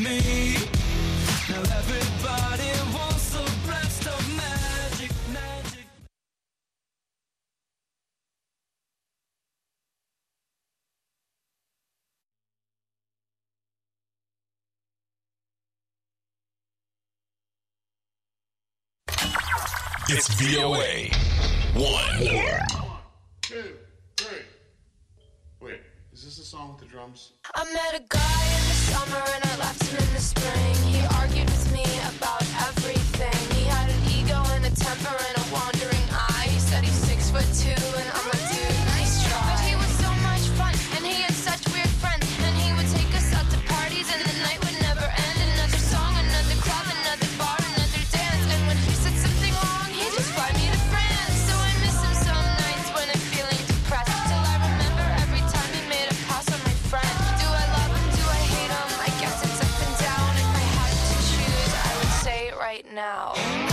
me. Now everybody wants a blast of magic, magic. It's VOA. One. Yeah. 2, 3. Wait, is this the song with the drums? I met a guy in the summer and I left him in the spring. He argued with me about everything. He had an ego and a temper and a wandering eye. He said he's 6'2" and I'm like, dude, nice try. But he was so much fun and he had such weird friends. And he would take us out to parties and the night would never end. Another song, another club, another bar, another dance. And when he said something wrong, he'd just fly me to France. So I miss him some nights when I'm feeling depressed. Till I remember every time he made a pass on my friend. Do I love him? Do I hate him? I guess it's up and down. If I had to choose, I would say it right now.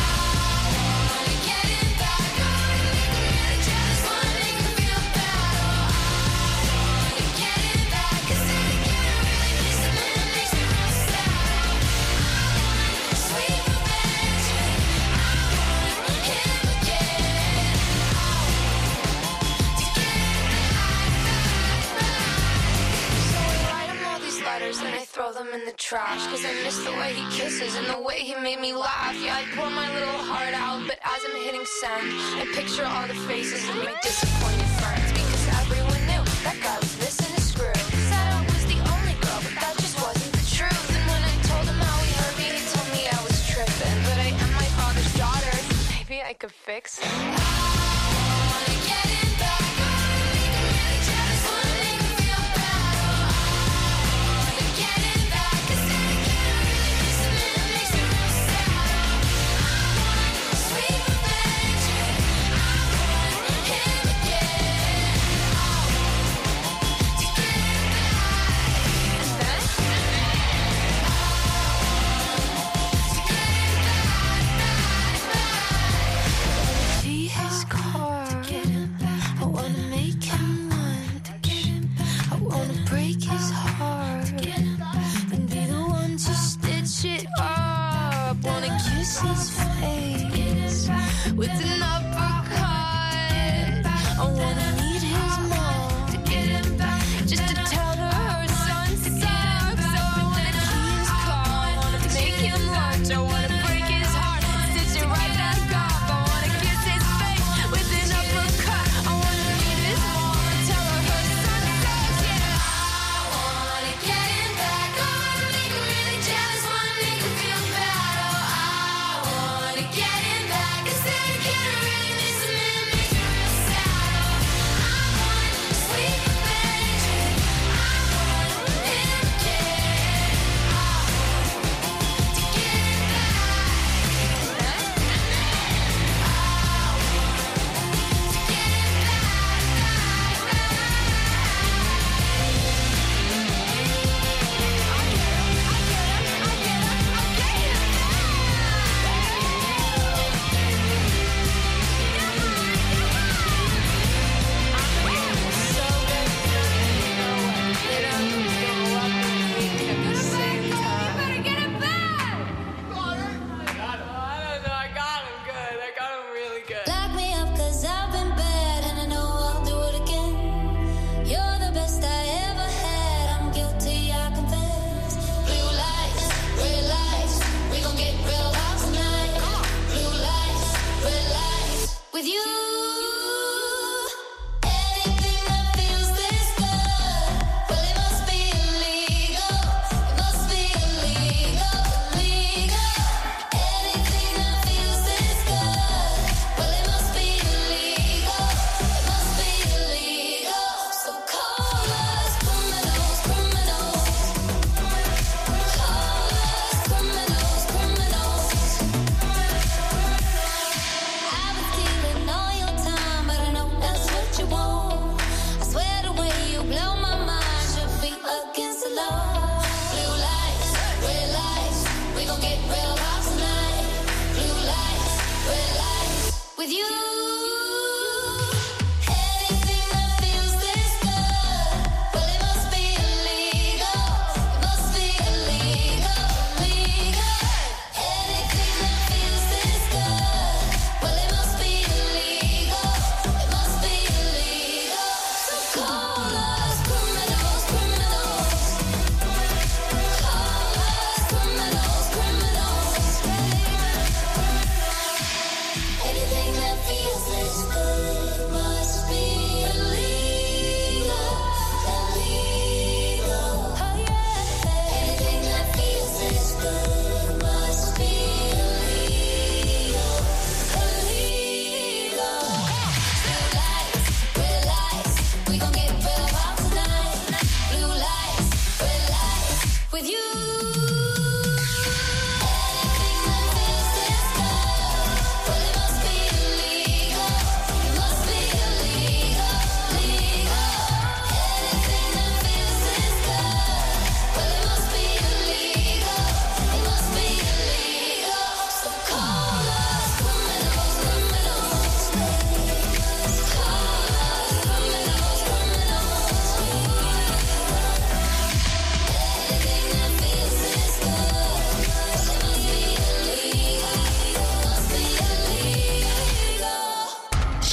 And I throw them in the trash. Cause I miss the way he kisses and the way he made me laugh. Yeah, I pour my little heart out, but as I'm hitting send, I picture all the faces of my disappointed friends. Because everyone knew that guy was missing a screw. Said I was the only girl, but that just wasn't the truth. And when I told him how he hurt me, he told me I was tripping. But I am my father's daughter, maybe I could fix it. His face with an uppercut. I wanna meet his mom to get him back, just to tell her her son sucks. So I wanna key his car, I wanna make him lunch, I wanna break his heart, stitch it right back up. I wanna kiss his face with an uppercut. I wanna meet his mom and tell her her son sucks. Yeah, I wanna get him back. I wanna make him really jealous, wanna make him feel bad. Get him back, 'cause I can't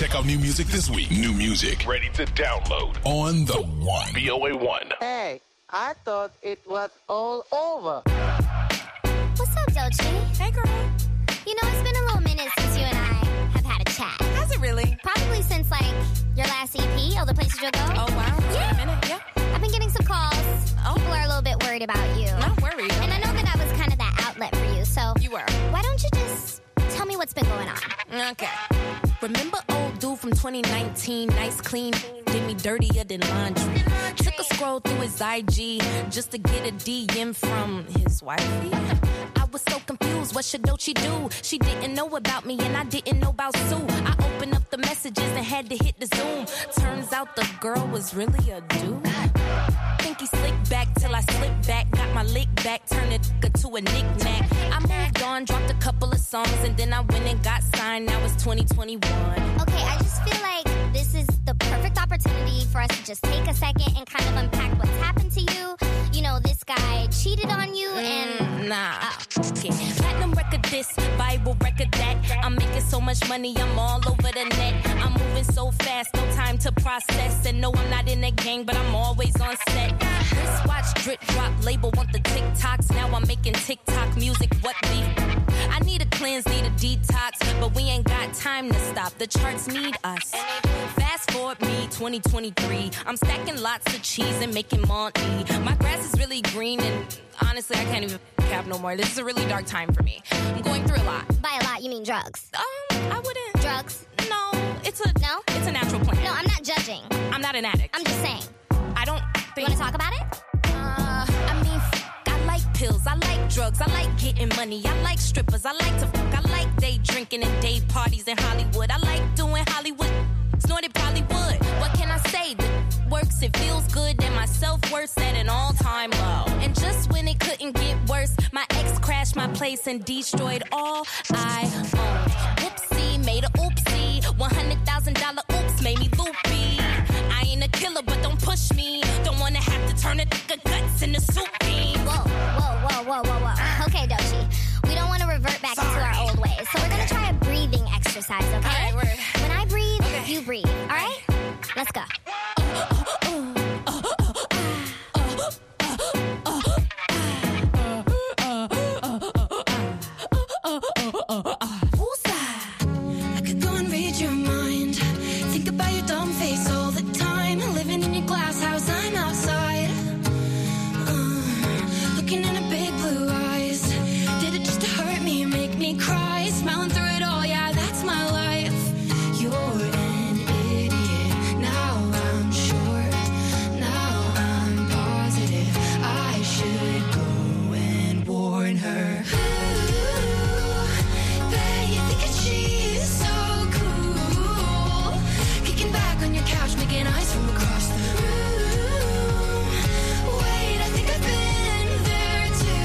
Check out new music this week. New music ready to download on The One. VOA1. Hey, I thought it was all over. What's up, Doechii? Hey, girl. You know, it's been a little minute since you and I have had a chat. Has it really? Probably since, like, your last EP, All the Places You'll Go. Oh, wow. It's been a minute, yeah. I've been getting some calls. Oh. People are a little bit worried about you. Not worried. And I know that I was kind of that outlet for you, so... You were. Why don't you just tell me what's been going on? Okay. Remember old dude from 2019, nice, clean, did me dirtier than laundry. Took a scroll through his IG just to get a DM from his wifey. I was so confused, what should Doechii do? She didn't know about me and I didn't know about Sue. I opened up the messages and had to hit the Zoom. Turns out the girl was really a dude. Think he slicked back till I slipped back. Got my lick back, turned it to a knick-knack. I moved on, dropped a couple of songs, and then I went and got signed. Now it's 2021. Okay, I just feel like this is the perfect opportunity for us to just take a second and kind of unpack what's happened to you. You know, this guy cheated on you and... Nah. Okay. Platinum record this, Bible record that. I'm making so much money, I'm all over the net. I'm moving so fast, no time to process. And no, I'm not in the gang, but I'm always on set. Wristwatch, drip drop, label want the TikToks. Now I'm making TikTok music, what beef? I need a cleanse, need a detox, but we ain't got time to stop. The charts need us. Fast forward me, 2023. I'm stacking lots of cheese and making money. My grass is really green and honestly, I can't even cap no more. This is a really dark time for me. I'm going through a lot. By a lot, you mean drugs? I wouldn't. Drugs? No, it's a natural plan. No, I'm not judging. I'm not an addict. I'm just saying. I don't think... You want to talk about it? I mean, I like pills, I like drugs, I like getting money, I like strippers, I like to fuck, I like day drinking and day parties in Hollywood, I like doing Hollywood, snorted Bollywood. What can I say? That works, it feels good, and my self-worth's at an all-time low. And just when it couldn't get worse, my ex crashed my place and destroyed all I owned. Whoopsie, made a oopsie, $100,000 oops made me loopy. I ain't a killer, but don't push me. Don't wanna have to turn a nigga guts into soup beans. Whoa. Okay, Doechii. We don't want to revert back into our old ways. So we're going to try a breathing exercise, okay? All right, word. When I breathe, you breathe. All right? Let's go. I could go and read your mind. Think about your dumb face all the time. Living in your glass house, I'm outside. Looking in her big blue eyes. Did it just to hurt me, make me cry? Smiling through it all, yeah, that's my life. You're an idiot. Now I'm sure. Now I'm positive. I should go and warn her. She's so cool. Kicking back on your couch, making eyes from across the room. Wait, I think I've been there too.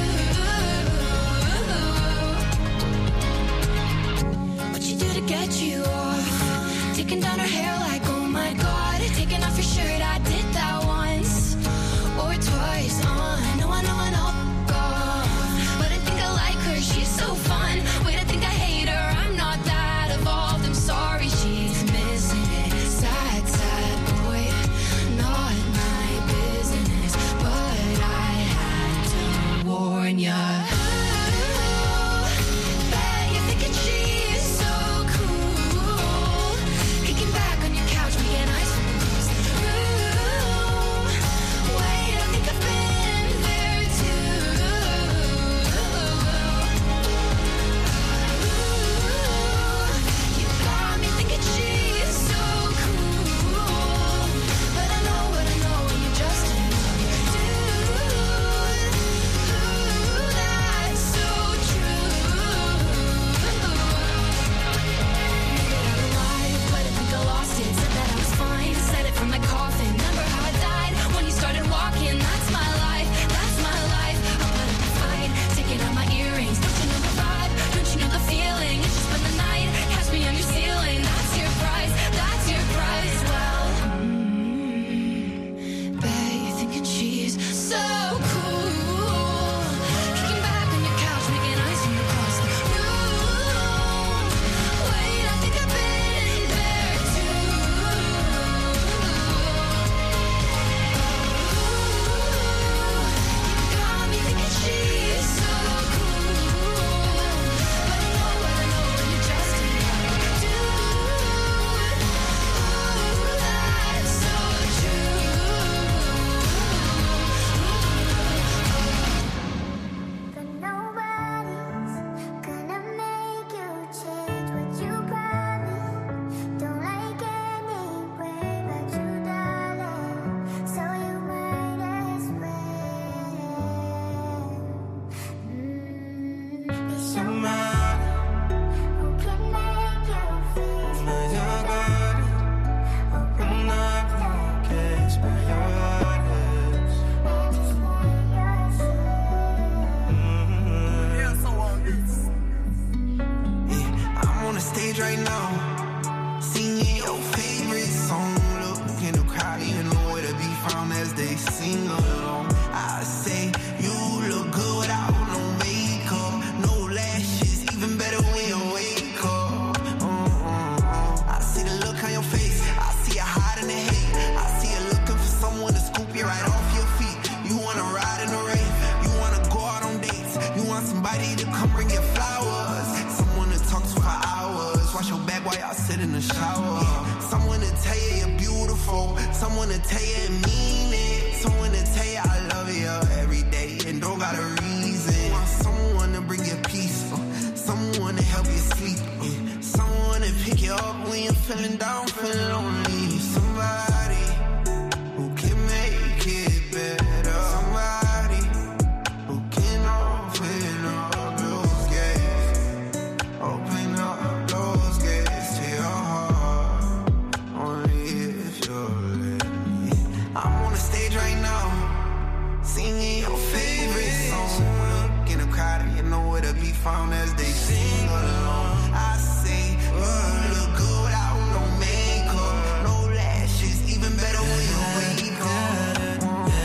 somebody to come bring you flowers. Someone to talk to for hours. Wash your back while y'all sit in the shower. Someone to tell you you're beautiful. Someone to tell you and mean it. Someone to tell you I love you every day and don't got a reason. Someone to bring you peace. Someone to help you sleep. Someone to pick you up when you're feeling down, feeling lonely. Somebody who can make it better. Somebody who can open up those gates. Open up those gates to your heart. Only if you'll let me. I'm on the stage right now, singing your favorite song. Look in the crowd and you know where to be found as they sing along. I say, you look good without no makeup, no lashes, even better when you wake up.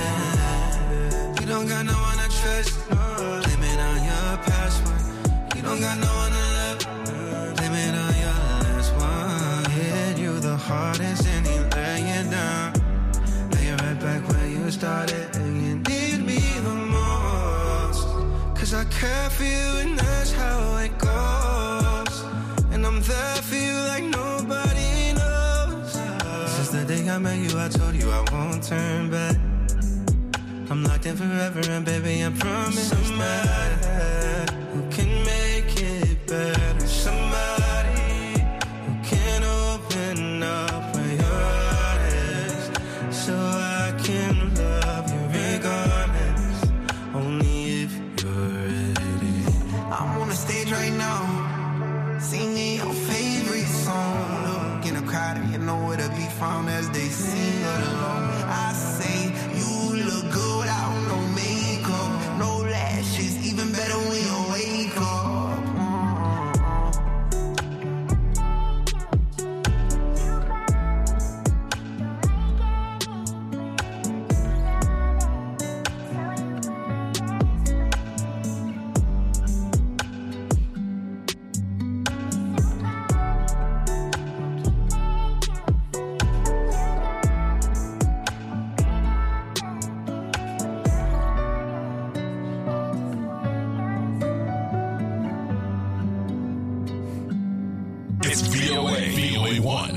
You don't got no one to trust, blame it on your past one. You don't got no one to love, blame it on your last one. Hit you the hardest and he lay you down, lay you right back where you started, and you need me the most. Cause I care for you and that's how it goes, and I'm there for you like nobody knows. Since the day I met you I told you I won't turn back. I'm locked in forever and baby I promise somebody who can make it better. Somebody who can open up where your heart is, so I can love you regardless, only if you're ready. I'm on the stage right now, singing your favorite song. Look in the crowd and you know where to be found as they sing along. I say, you look good without no makeup, no lashes, even better when you wake up. It's VOA1.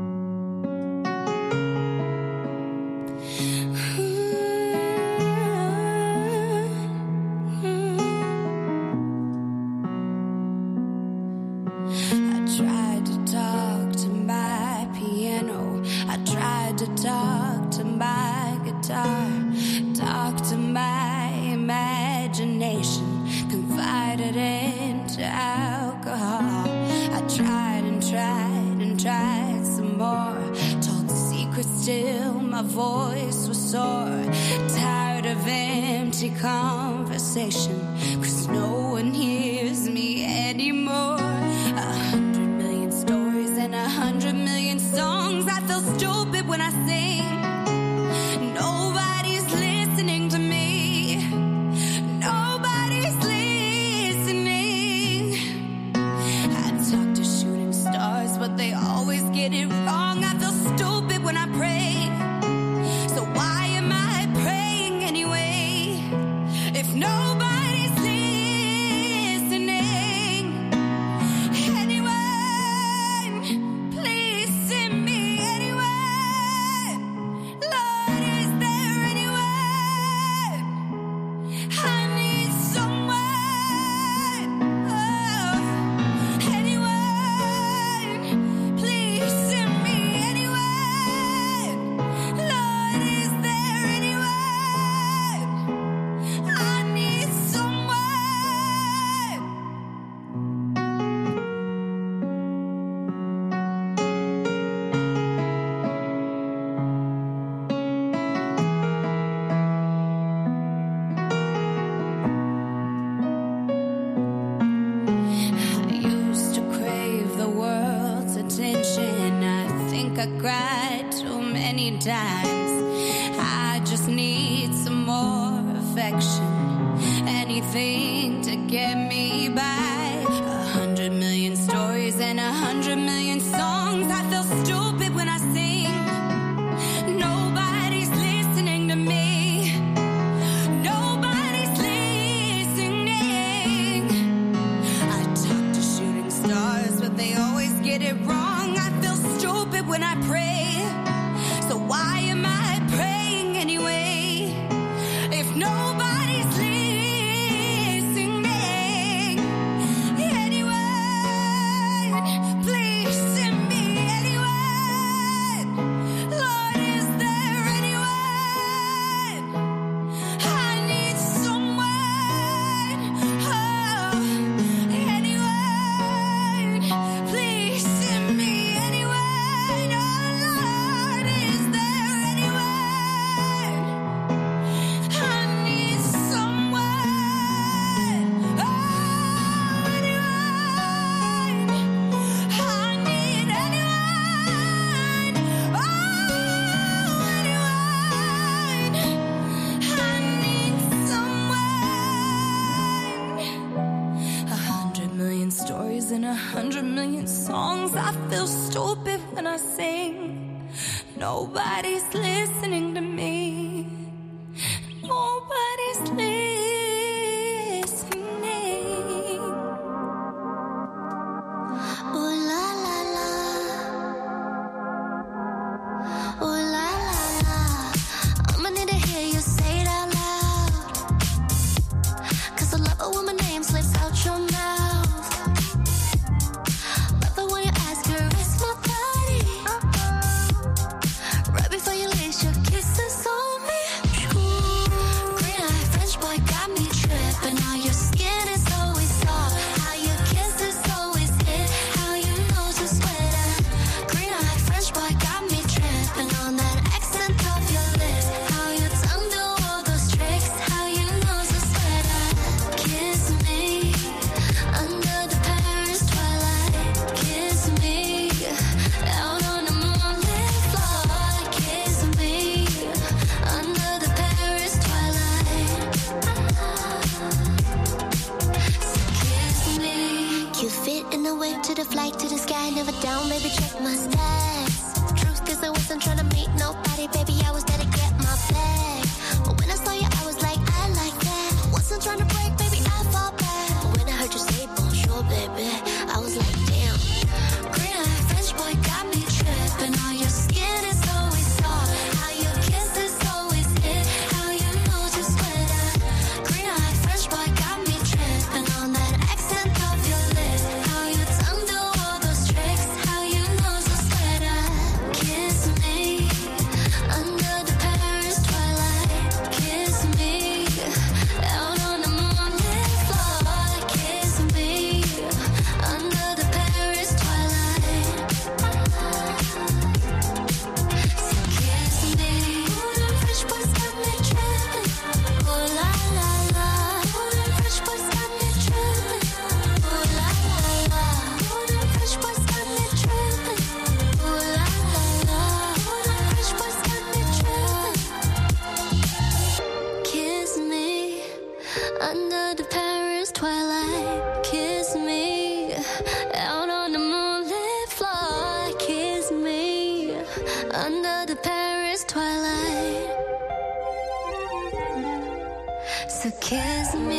I tried to talk to my piano, I tried to talk to my guitar, talk to my imagination, confided into alcohol. I tried and tried and tried some more, told secrets till my voice was sore. Tired of empty conversation, cause no one hears me anymore. 100 million stories and 100 million songs. I feel stupid when I sing. Nobody's listening to me. Nobody's listening. I talk to shooting stars, but they always get it wrong. I feel stupid when I pray. So why am I praying anyway? If nobody's listening, anyone, please send me anyone. Lord, is there anyone? I need someone. Oh, anyone, please send me anyone. Lord, is there anyone? I need someone. I used to crave the world's attention. I think I cried too many times. I just need some more affection, anything to get me by. 100 million stories and 100 million songs. I feel stupid when I sing. Nobody's listening to me. Nobody's listening. when I pray. So why am I praying anyway? If nobody's listening, anyone, please send me anyone. Lord, is there anyone? I need someone. Oh, anyone, please send me anyone. Oh, Lord, is there anyone? I need someone. Oh, anyone. I need anyone. Oh, anyone. I need someone. 100 million stories and 100 million songs. I feel stupid when I sing. Nobody's listening to me. Nobody's listening. Ooh la la la. Ooh la la la. I'ma need to hear you say it out loud. 'Cause I love it when my name slips out your mouth. Love it when you ask her, is my body? Right before you lace your kisses on me. Green-eyed French boy got me tripping. All your skin is always soft. How your kiss is always hit. How your nose is sweater. Green-eyed French boy got me tripping on that accent of your lips. How your tongue do all those tricks. How your nose is sweater. Kiss me under the Paris twilight. Kiss me out on the moonlit floor. Kiss me under the Paris twilight. So kiss me. You fit in the wave to the flight to the sky. Never down, baby, check my stats. Truth is I wasn't trying to meet nobody, baby. I was there to get my bag. But when I saw you, I was like, I like that. Wasn't trying to break, baby, I fall back. But when I heard you say bonjour, baby, I was like, damn. Green-eyed French boy got me tripping. All your skin is always soft. How your kiss is always hit. How your nose is sweater. Green-eyed French boy got me tripping on that accent of your lips. How your tongue do all those tricks. How your nose is sweater. Kiss me under the Paris twilight. Kiss me out on the moonlit floor. Kiss me under the Paris twilight. So kiss me. Ooh, them French boys got me tripping. Ooh la la la. Ooh, them French boys got me tripping. Ooh la la la. Ooh, them French boys got me tripping. Ooh la la la. Ooh, them French boys got me tripping. Kiss me under the Paris twilight. Kiss me out on the moonlit floor. Kiss me under the Paris twilight. So kiss me.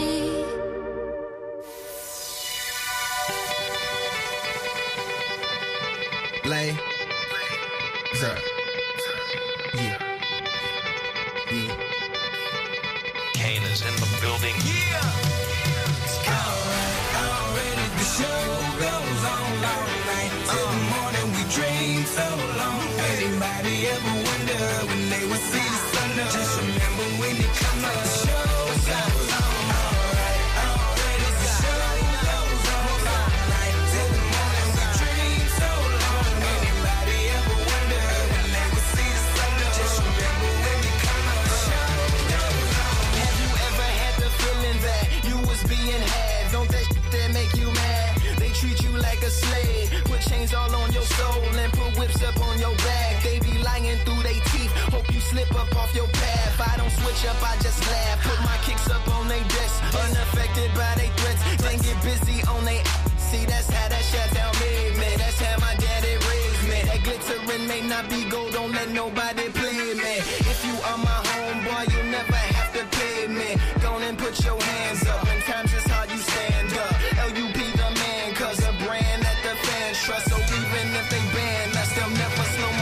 Lay. Sir. Yeah. Yeah. Kane is in the building. Already the show goes on all night. Till the morning we dream so long. Anybody ever wonder when they would see the sun up? Just remember when it come up. The show goes on. Alright, already the show goes on all night. Till the morning we dream so long. Anybody ever wonder when they would see the sun up? Just remember when it come up. The show goes on. Have you ever had the feeling that you was being had? Don't that shit that make you mad? They treat you like a slave, put chains all on your soul and put whips up on your back. They be lying through they teeth, hope you slip up off your path. I don't switch up, I just laugh. Put my kicks up on they desk, unaffected by they threats. Then get busy on they see, that's how that shit down made me. That's how my daddy raised me. That glittering may not be gold, don't let nobody play me. If you are my homeboy, you never have to pay me. Go on and put your hands up, when times is hard you stand up. LUP the man, cause a brand that the fans trust. So even if they ban us, they'll never slow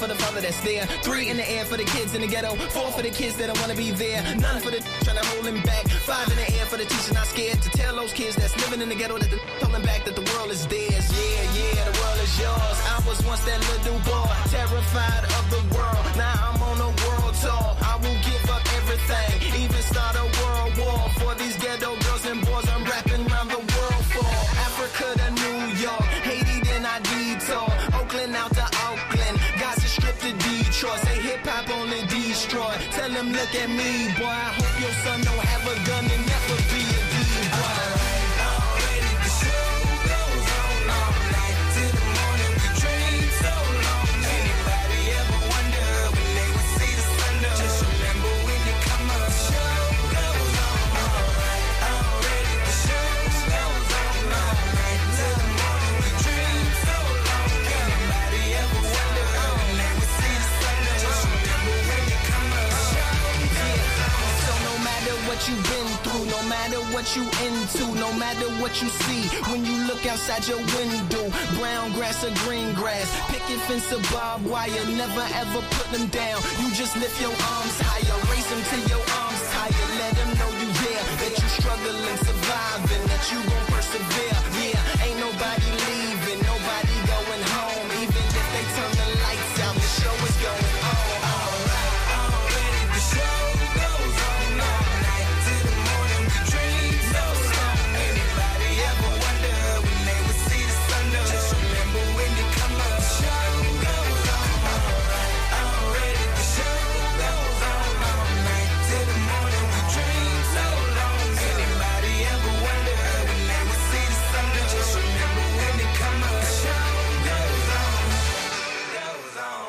for the father that's there. 3 in the air for the kids in the ghetto. 4 for the kids that don't wanna be there. None for the trying to hold him back. 5 in the air for the teacher not scared to tell those kids that's living in the ghetto that the holding back that the world is theirs. Yeah, the world is yours. I was once that little boy, terrified of the world. Now I'm on a world tour. I will give up everything, even start a world war for these ghetto girls and boys. I'm rapping around the world for Africa to New York, Haiti then I detour, Oakland out to Oakland, Gaza Strip to Detroit. Say hip hop only destroy. Tell them look at me, boy. I hope your son don't have a gun and never be a D-boy. Already the show goes on all night till the morning. We dream so long. Anybody ever wonder when they would see the sun up? Just remember when you come up. The show goes on all right. Already the show goes on all night till the morning. We dream so long. Anybody ever wonder when they would see the sun up? Just remember when you come up. The show goes on. So no matter what you've been through, no matter what you into, no matter what you see, when you look outside your window, brown grass or green grass, picket fence or barbed wire, never ever put them down. You just lift your arms higher, raise them till your arms tired. Let them know you there, that you struggling, surviving, that you gon' persevere. Yeah, ain't nobody leaving, nobody going home. Even if they turn the lights out, the show is going on. Already the show goes on all night till the morning. We dream so long. Anybody ever wonder when they would see the sun up? Just remember when you come up. The show goes on all right. Already the show goes on all night till the morning. We dream so long. Anybody ever wonder when they would see the sun up? Just remember when you come up. The show goes on. Goes on.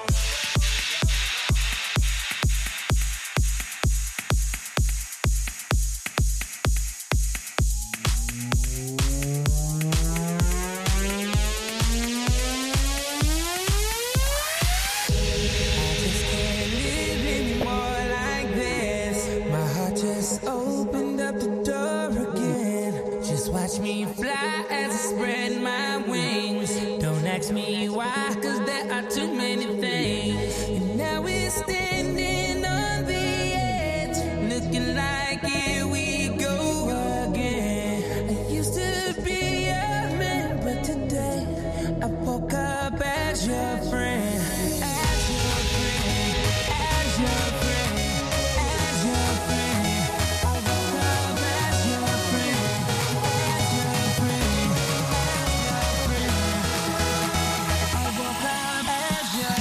My heart just opened up the door again. Just watch me fly as I spread my wings. Don't ask me why, cause there are too many things. And now we're standing on the edge, looking like here we go again. I used to be a man, but today I woke up as your friend. As your friend, as your friend. As your friend, I woke up as your friend, as your friend, as your friend. I woke up as your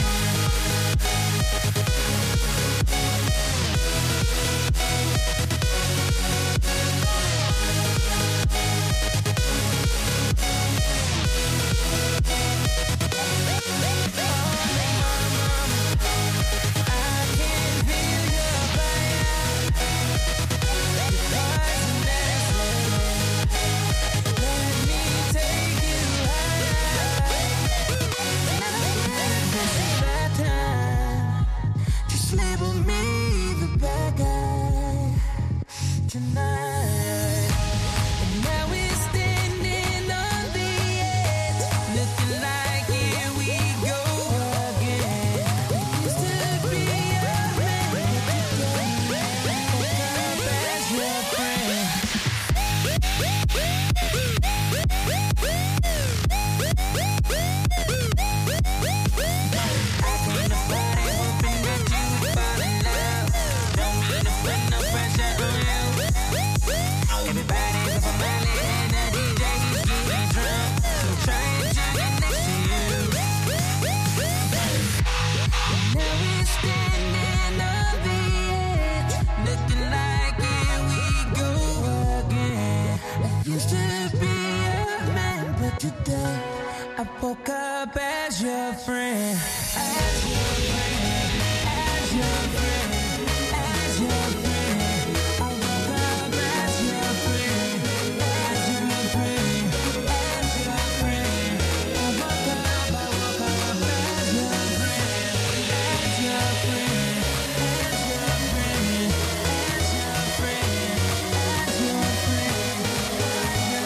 Just label me the bad guy tonight. And now we're standing on the edge, looking like here we go again. I used to be a man, but today I woke up as your friend. Used to be a man, but today I woke up as your friend. As your friend, as your friend, as your friend. I woke up as your friend, as your friend, as your friend. I woke up as your friend, as your friend, as your friend, as your friend, as your friend.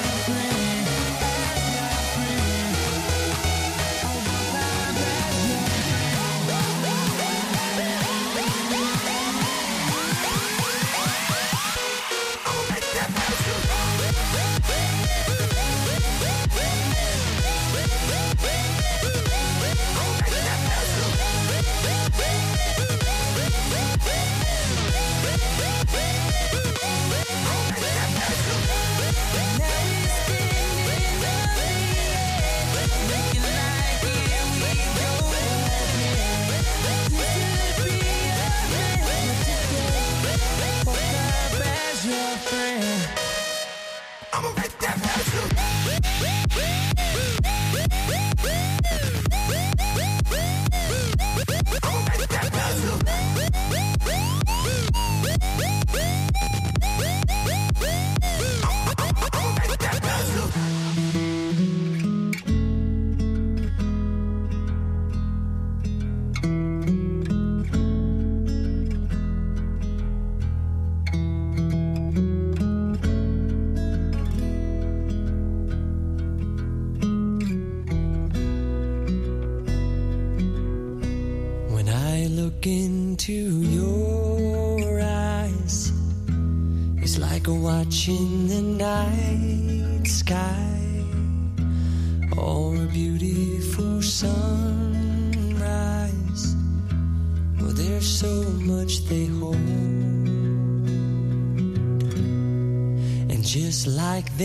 Into your eyes, it's like watching the night sky or a beautiful sunrise. Oh, there's so much they hold, and just like